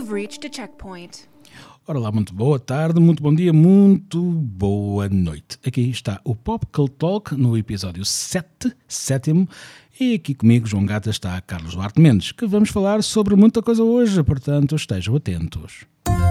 You've reached a checkpoint. Ora lá, muito boa tarde, muito bom dia, muito boa noite. Aqui está o Pop Cult Talk no episódio 7º, e aqui comigo, João Gata, está Carlos Duarte Mendes, que vamos falar sobre muita coisa hoje, portanto estejam atentos.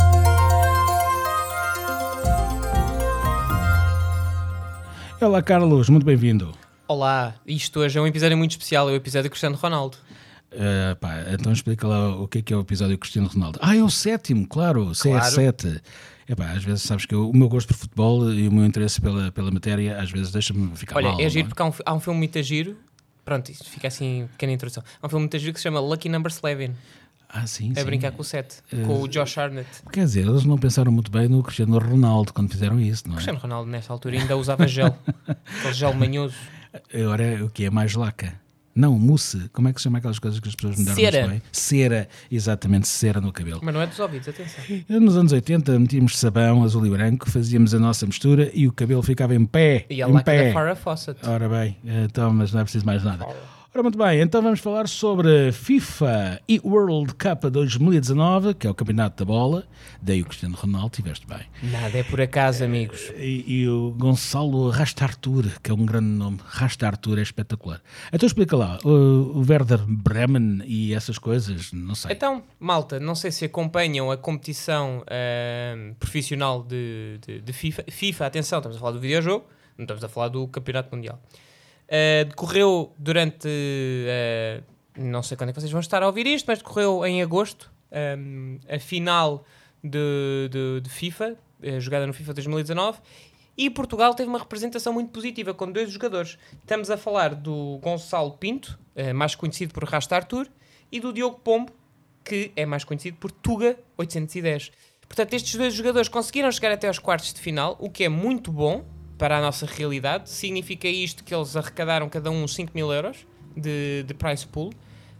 Olá Carlos, muito bem-vindo. Olá, isto hoje é um episódio muito especial, é o episódio Cristiano Ronaldo. Então explica lá o que é o episódio Cristiano Ronaldo. É o 7º, claro, CR7. Às vezes sabes que o meu gosto por futebol e o meu interesse pela matéria às vezes deixa-me ficar mal. Olha, é giro porque há um filme muito giro, pronto, isto fica assim, pequena introdução. Há um filme muito giro que se chama Lucky Number 11. Sim. A brincar com o 7, com o Josh Hartnett. Quer dizer, eles não pensaram muito bem no Cristiano Ronaldo quando fizeram isso, não é? O Cristiano Ronaldo nesta altura ainda usava gel, aquele gel manhoso. Agora o que é mais laca? Não, mousse. Como é que se chama aquelas coisas que as pessoas me deram Cera. bem? Cera, exatamente, cera no cabelo. Mas não é dos ouvidos, atenção. Nos anos 80 metíamos sabão azul e branco, fazíamos a nossa mistura e o cabelo ficava em pé. E a em laca pé. da Farrah Fawcett. Ora bem, então, mas não é preciso mais nada. Ora, muito bem, então vamos falar sobre FIFA e World Cup 2019, que é o campeonato da bola. Daí o Cristiano Ronaldo, tiveste bem. Nada é por acaso, amigos. E o Gonçalo Rastartur, que é um grande nome. Rastartur é espetacular. Então explica lá, o Werder Bremen e essas coisas, não sei. Então, malta, não sei se acompanham a competição profissional de FIFA. FIFA, atenção, estamos a falar do videojogo, não estamos a falar do Campeonato Mundial. Decorreu durante, não sei quando é que vocês vão estar a ouvir isto, mas decorreu em agosto, a final de FIFA, jogada no FIFA 2019, e Portugal teve uma representação muito positiva com 2 jogadores. Estamos a falar do Gonçalo Pinto, mais conhecido por Rastartur, e do Diogo Pombo, que é mais conhecido por Tuga 810. Portanto, estes 2 jogadores conseguiram chegar até aos quartos de final, o que é muito bom para a nossa realidade. Significa isto que eles arrecadaram cada um 5 mil euros de prize pool,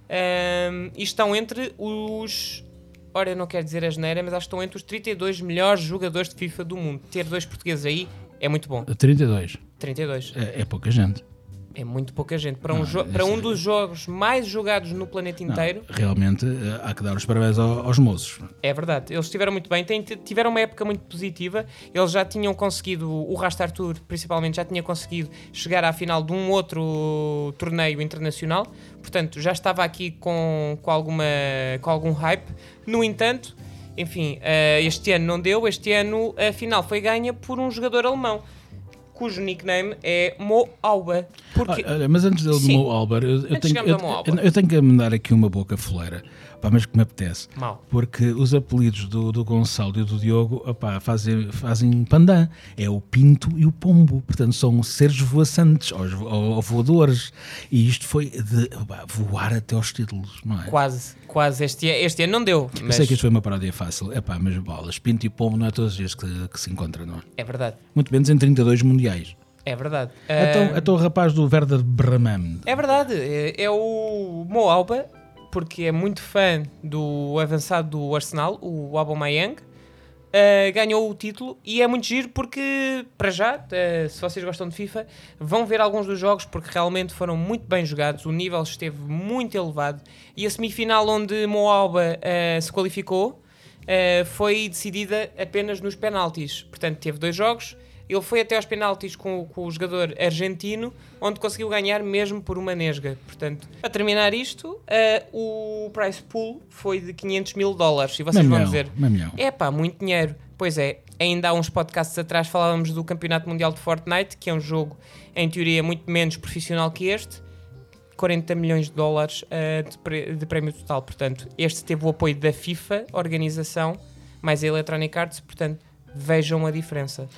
e estão entre os... Ora, eu não quero dizer a geneira, mas acho que estão entre os 32 melhores jogadores de FIFA do mundo. Ter 2 portugueses aí é muito bom. 32. 32. É pouca gente. É muito pouca gente. Para um dos jogos mais jogados no planeta inteiro. Realmente há que dar os parabéns aos moços. É verdade. Eles estiveram muito bem. Tiveram uma época muito positiva. Eles já tinham conseguido, o Rastartur principalmente, já tinha conseguido chegar à final de um outro torneio internacional. Portanto, já estava aqui com algum hype. No entanto, enfim, este ano não deu. Este ano a final foi ganha por um jogador alemão, cujo nickname é Mo Auba. Porque... Mas antes dele de Mo Auba, eu tenho que mandar aqui uma boca foleira, mas que me apetece. Mal. Porque os apelidos do Gonçalo e do Diogo fazem pandan. É o Pinto e o Pombo. Portanto, são seres voaçantes, ou voadores. E isto foi de voar até aos títulos, não é? Quase. Este ano não deu. Eu sei que isto foi uma paródia fácil. Mas bolas, Pinto e Pombo não é todos os dias que se encontram, não é? É verdade. Muito menos em 32 mundiais. É verdade. Então o rapaz do Werder Bremen. É verdade. É o Mo Auba, porque é muito fã do avançado do Arsenal, o Aubameyang. Ganhou o título e é muito giro porque, para já, se vocês gostam de FIFA, vão ver alguns dos jogos porque realmente foram muito bem jogados, o nível esteve muito elevado e a semifinal onde Mo Auba se qualificou foi decidida apenas nos penaltis. Portanto, teve 2 jogos. Ele foi até aos penaltis com o jogador argentino, onde conseguiu ganhar mesmo por uma nesga. Portanto, a terminar isto, o prize pool foi de $500 mil. E vocês vão dizer, muito dinheiro. Pois é, ainda há uns podcasts atrás falávamos do Campeonato Mundial de Fortnite, que é um jogo, em teoria, muito menos profissional que este. $40 milhões de prémio total. Portanto, este teve o apoio da FIFA, organização, mais a Electronic Arts. Portanto, vejam a diferença.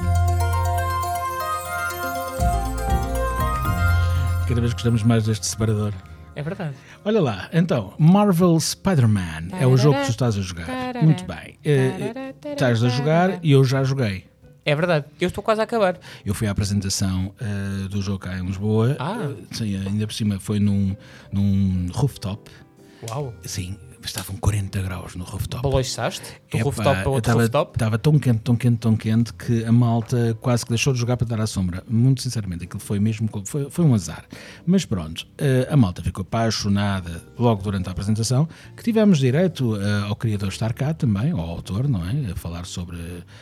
Cada vez gostamos mais deste separador. É verdade. Olha lá, então, Marvel Spider-Man é o jogo que tu estás a jogar. Muito bem. Estás a jogar e eu já joguei. É verdade, eu estou quase a acabar. Eu fui à apresentação do jogo cá em Lisboa. Sim, ainda por cima foi num rooftop. Uau! Sim, estavam 40 graus no rooftop. Baloiçaste? Do Epá, rooftop para outro rooftop? Estava tão quente que a malta quase que deixou de jogar para dar à sombra. Muito sinceramente, aquilo foi mesmo foi um azar. Mas pronto, a malta ficou apaixonada logo durante a apresentação, que tivemos direito ao criador estar cá também, ao autor, não é? A falar sobre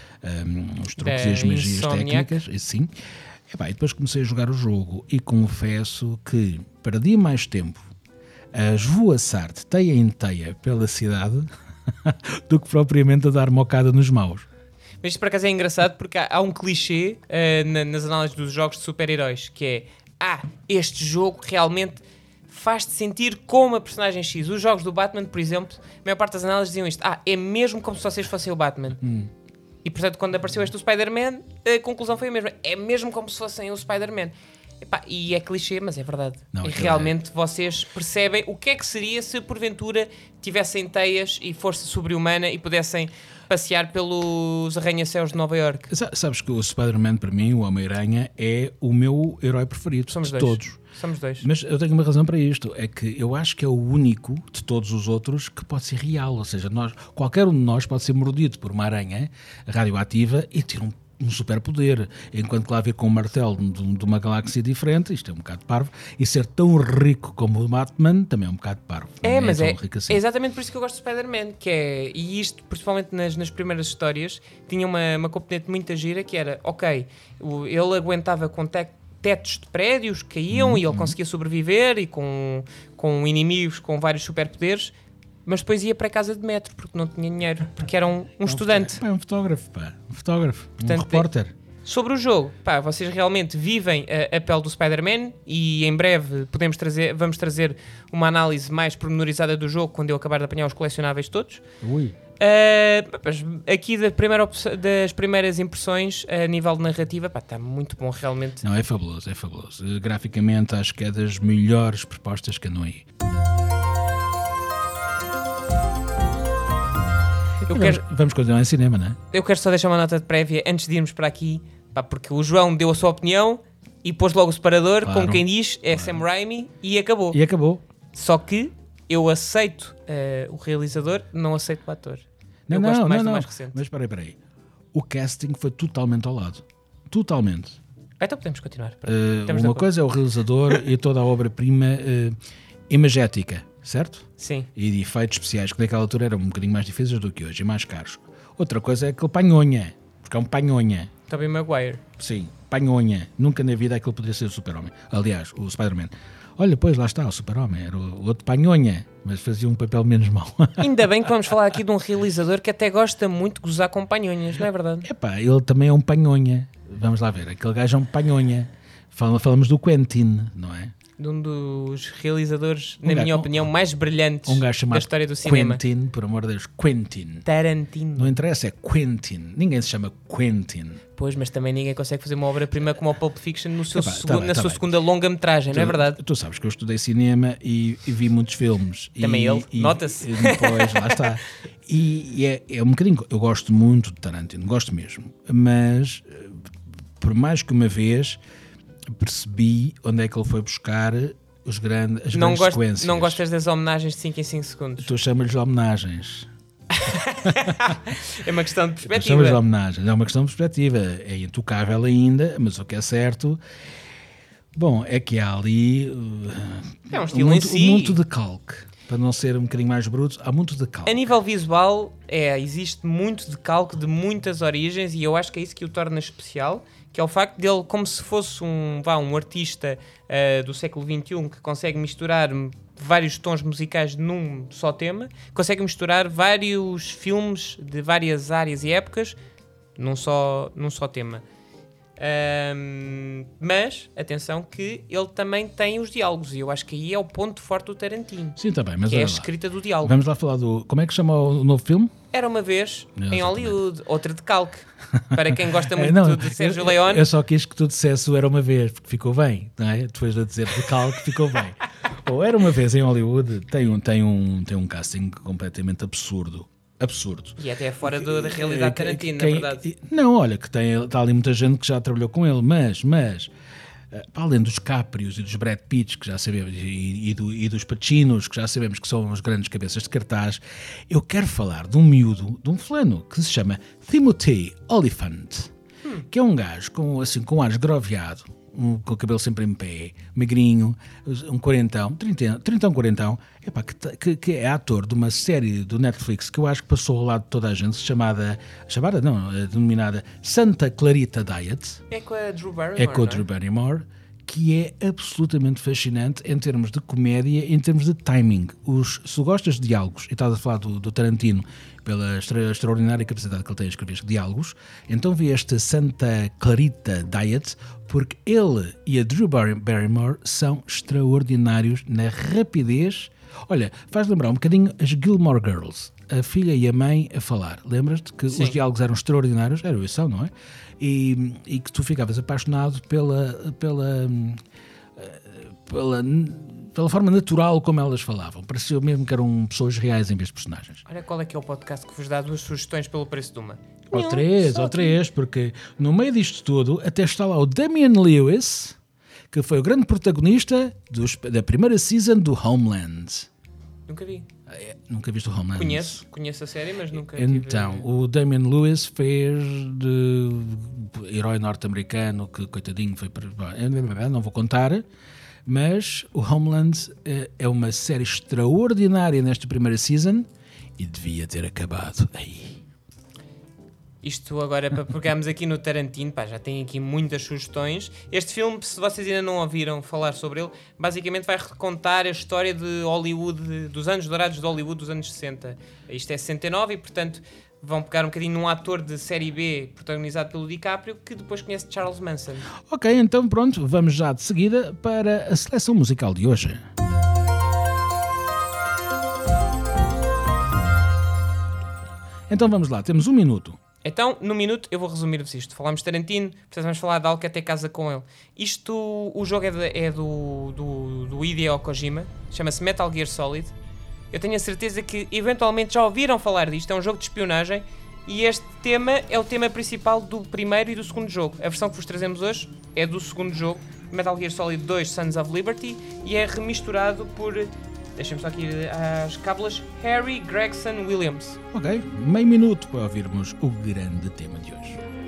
os truques e as magias Insomniac. técnicas. E sim. Epá, e depois comecei a jogar o jogo e confesso que perdi mais tempo a esvoaçar de teia em teia pela cidade do que propriamente a dar mocada nos maus. Mas isto por acaso é engraçado porque há um clichê nas análises dos jogos de super-heróis, que é, este jogo realmente faz-te sentir como a personagem X. Os jogos do Batman, por exemplo, a maior parte das análises diziam isto, é mesmo como se vocês fossem o Batman. E portanto, quando apareceu este o Spider-Man, a conclusão foi a mesma, é mesmo como se fossem o Spider-Man. E é clichê, mas é verdade. Não, e realmente vocês percebem o que é que seria se porventura tivessem teias e força sobre-humana e pudessem passear pelos arranha-céus de Nova Iorque. Sabes que o Spider-Man, para mim, o Homem-Aranha, é o meu herói preferido de todos. Somos dois. Mas eu tenho uma razão para isto, é que eu acho que é o único de todos os outros que pode ser real, ou seja, qualquer um de nós pode ser mordido por uma aranha radioativa e ter um superpoder, enquanto que lá vir com um martelo de uma galáxia diferente, isto é um bocado parvo, e ser tão rico como o Batman também é um bocado parvo. Mas é assim. exatamente por isso que eu gosto de Spider-Man, e isto, principalmente nas primeiras histórias, tinha uma componente muito gira, que era, ele aguentava com tetos de prédios que caíam e ele conseguia sobreviver e com inimigos com vários superpoderes, mas depois ia para a casa de metro porque não tinha dinheiro, porque era um estudante. Um fotógrafo, portanto, um repórter. Sobre o jogo, vocês realmente vivem a pele do Spider-Man e em breve vamos trazer uma análise mais pormenorizada do jogo quando eu acabar de apanhar os colecionáveis todos. Ui. Aqui das primeiras impressões a nível de narrativa, está muito bom realmente. Não, é fabuloso. Graficamente acho que é das melhores propostas que andam aí. Vamos continuar em cinema, não é? Eu quero só deixar uma nota de prévia antes de irmos para aqui, porque o João deu a sua opinião e pôs logo o separador, como quem diz, Sam Raimi, e acabou. Só que eu aceito o realizador, não aceito o ator. Eu gosto mais do mais recente. Mas espera aí. O casting foi totalmente ao lado. Totalmente. Então podemos continuar. Uma coisa é o realizador e toda a obra-prima imagética, certo? Sim. E de efeitos especiais, que naquela altura eram um bocadinho mais difíceis do que hoje e mais caros. Outra coisa é aquele panhonha, porque é um panhonha. Tobey Maguire. Sim, panhonha. Nunca na vida aquele poderia ser o Super-Homem. Aliás, o Spider-Man. Olha, pois lá está, o Super-Homem. Era o outro panhonha, mas fazia um papel menos mau. Ainda bem que vamos falar aqui de um realizador que até gosta muito de gozar com panhonhas, não é verdade? Ele também é um panhonha. Vamos lá ver, aquele gajo é um panhonha. Falamos do Quentin, não é? De um dos realizadores, na minha opinião, mais brilhantes da história do cinema. Quentin, por amor de Deus, Quentin. Tarantino. Não interessa, é Quentin. Ninguém se chama Quentin. Pois, mas também ninguém consegue fazer uma obra-prima como o Pulp Fiction na sua segunda longa-metragem, não é verdade? Tu sabes que eu estudei cinema e vi muitos filmes. Também ele, nota-se. Depois, lá está. E é um bocadinho... Eu gosto muito de Tarantino, gosto mesmo. Mas, por mais que uma vez... percebi onde é que ele foi buscar as grandes sequências. Não gostas das homenagens de 5 em 5 segundos? Tu chamas-lhe homenagens. É uma questão de perspectiva. Chamas-lhe homenagens. É uma questão de perspectiva. É intocável ainda, mas o que é certo... Bom, é que há ali... é um estilo em si. Muito de calque. Para não ser um bocadinho mais bruto, há muito de calque. A nível visual, existe muito de calque de muitas origens e eu acho que é isso que o torna especial, que é o facto dele, como se fosse um artista do século XXI que consegue misturar vários tons musicais num só tema, consegue misturar vários filmes de várias áreas e épocas num só tema. Mas, atenção que ele também tem os diálogos e eu acho que aí é o ponto forte do Tarantino. Sim, também, mas que é a escrita do diálogo. Vamos lá falar do... Como é que chama o novo filme? Era uma vez em Hollywood, outra de calque. Para quem gosta muito de Sérgio Leone. Eu só quis que tu dissesse o Era Uma Vez, porque ficou bem, não é? Depois de dizer de calque, ficou bem. Ou Era Uma Vez em Hollywood, tem um casting completamente absurdo. E até fora da realidade Tarantino, na verdade. Não, olha, que está ali muita gente que já trabalhou com ele, mas para além dos Caprios e dos Brad Pitts, que já sabemos, e dos Pacinos, que já sabemos que são as grandes cabeças de cartaz, eu quero falar de um miúdo, de um fulano, que se chama Timothy Olyphant, que é um gajo com ar esgroviado, com o cabelo sempre em pé, magrinho, um quarentão, 40, que é ator de uma série do Netflix que eu acho que passou ao lado de toda a gente, denominada Santa Clarita Diet. É com a Drew Barrymore, É com a Drew Barrymore, que é absolutamente fascinante em termos de comédia, em termos de timing. Se tu gostas de diálogos, e estás a falar do Tarantino, pela extraordinária capacidade que ele tem a escrever diálogos, então vi esta Santa Clarita Diet, porque ele e a Drew Barrymore são extraordinários na rapidez. Olha, faz lembrar um bocadinho as Gilmore Girls, a filha e a mãe a falar. Lembras-te que Sim. os diálogos eram extraordinários? Era isso, não é? E que tu ficavas apaixonado pela forma natural como elas falavam. Parecia mesmo que eram pessoas reais em vez de personagens. Olha qual é que é o podcast que vos dá 2 sugestões pelo preço de uma. Ou três, porque no meio disto tudo até está lá o Damian Lewis, que foi o grande protagonista da primeira season do Homeland. Nunca vi. Nunca viste o Homeland? Conheço a série, mas nunca Então, tive... o Damian Lewis fez de herói norte-americano, que coitadinho foi para... Não vou contar, mas o Homeland é uma série extraordinária nesta primeira season e devia ter acabado aí. Isto agora para pegarmos aqui no Tarantino, já tem aqui muitas sugestões. Este filme, se vocês ainda não ouviram falar sobre ele, basicamente vai recontar a história de Hollywood, dos anos dourados de Hollywood dos anos 60. Isto é 69 e, portanto, vão pegar um bocadinho num ator de série B protagonizado pelo DiCaprio, que depois conhece Charles Manson. Ok, então pronto, vamos já de seguida para a seleção musical de hoje. Então vamos lá, temos 1 minuto. Então, no minuto, eu vou resumir-vos isto. Falámos de Tarantino, portanto vamos falar de algo que até casa com ele. O jogo é do Hideo Kojima, chama-se Metal Gear Solid. Eu tenho a certeza que eventualmente já ouviram falar disto, é um jogo de espionagem e este tema é o tema principal do primeiro e do segundo jogo. A versão que vos trazemos hoje é do segundo jogo, Metal Gear Solid 2 Sons of Liberty, e é remisturado por... Deixem-me só aqui às cábulas. Harry Gregson Williams. Ok, meio minuto para ouvirmos o grande tema de hoje.